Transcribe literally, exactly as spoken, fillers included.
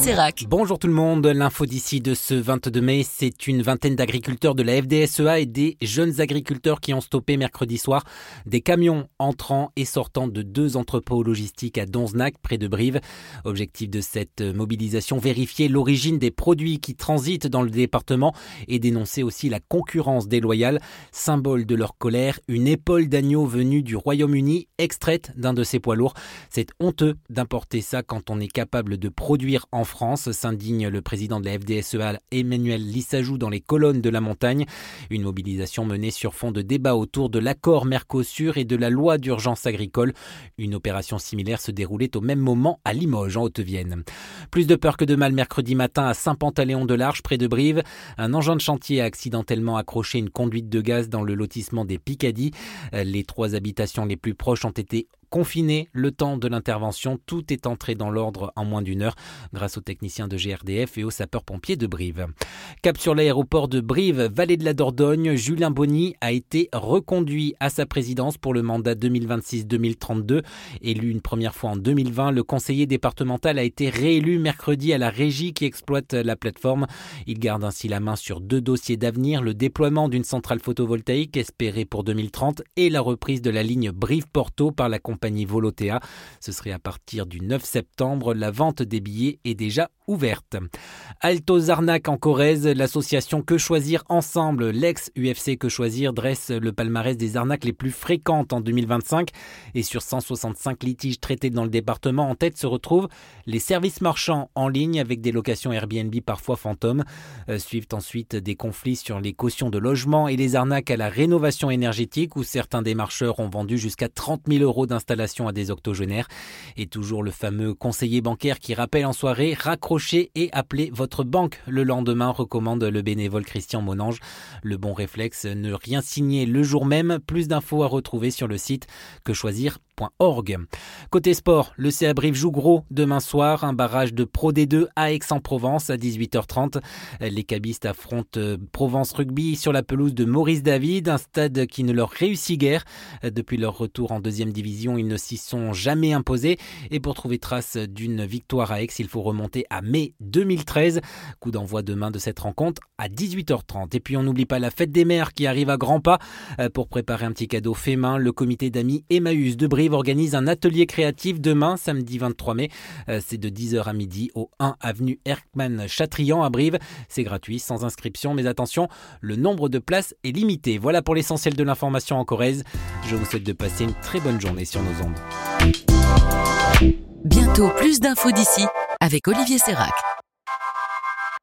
Sérac. Bonjour tout le monde, l'info d'ici de ce vingt-deux mai, c'est une vingtaine d'agriculteurs de la F D S E A et des jeunes agriculteurs qui ont stoppé mercredi soir des camions entrant et sortant de deux entrepôts logistiques à Donzenac, près de Brive. Objectif de cette mobilisation, vérifier l'origine des produits qui transitent dans le département et dénoncer aussi la concurrence déloyale. Symbole de leur colère, une épaule d'agneau venue du Royaume-Uni, extraite d'un de ces poids lourds. C'est honteux d'importer ça quand on est capable de produire en France, s'indigne le président de la F D S E A, Emmanuel Lissajou, dans les colonnes de la montagne. Une mobilisation menée sur fond de débat autour de l'accord Mercosur et de la loi d'urgence agricole. Une opération similaire se déroulait au même moment à Limoges, en Haute-Vienne. Plus de peur que de mal mercredi matin à Saint-Pantaléon-de-l'Arche, près de Brive. Un engin de chantier a accidentellement accroché une conduite de gaz dans le lotissement des Picadis. Les trois habitations les plus proches ont été confiné le temps de l'intervention. Tout est entré dans l'ordre en moins d'une heure grâce aux techniciens de G R D F et aux sapeurs-pompiers de Brive. Cap sur l'aéroport de Brive, vallée de la Dordogne, Julien Bonny a été reconduit à sa présidence pour le mandat deux mille vingt-six deux mille trente-deux. Élu une première fois en deux mille vingt, le conseiller départemental a été réélu mercredi à la régie qui exploite la plateforme. Il garde ainsi la main sur deux dossiers d'avenir, le déploiement d'une centrale photovoltaïque espérée pour deux mille trente et la reprise de la ligne Brive-Porto par la compagnie compagnie Volotea. Ce serait à partir du neuf septembre. La vente des billets est déjà ouverte. Halte aux arnaques en Corrèze, l'association Que Choisir Ensemble, l'ex-U F C Que Choisir, dresse le palmarès des arnaques les plus fréquentes en deux mille vingt-cinq. Et sur cent soixante-cinq litiges traités dans le département, en tête se retrouvent les services marchands en ligne avec des locations Airbnb parfois fantômes. Euh, suivent ensuite des conflits sur les cautions de logement et les arnaques à la rénovation énergétique où certains démarcheurs ont vendu jusqu'à trente mille euros d'installation à des octogénaires. Et toujours le fameux conseiller bancaire qui rappelle en soirée: raccrochez et appelez votre banque le lendemain, recommande le bénévole Christian Monange. Le bon réflexe, ne rien signer le jour même. Plus d'infos à retrouver sur le site que choisir point org. Côté sport, le C A Brive joue gros demain soir, un barrage de Pro D deux à Aix-en-Provence à dix-huit heures trente. Les cabistes affrontent Provence Rugby sur la pelouse de Maurice David, un stade qui ne leur réussit guère. Depuis leur retour en deuxième division, ils ne s'y sont jamais imposés. Et pour trouver trace d'une victoire à Aix, il faut remonter à mai deux mille treize. Coup d'envoi demain de cette rencontre à dix-huit heures trente. Et puis on n'oublie pas la fête des mères qui arrive à grands pas. Pour préparer un petit cadeau fait main, le comité d'amis Emmaüs de Brive organise un atelier créatif demain, samedi vingt-trois mai. C'est de dix heures à midi au un avenue Erckmann-Chatrian à Brive. C'est gratuit, sans inscription, mais attention, le nombre de places est limité. Voilà pour l'essentiel de l'information en Corrèze. Je vous souhaite de passer une très bonne journée sur nos ondes. Bientôt plus d'infos d'ici avec Olivier Sérac.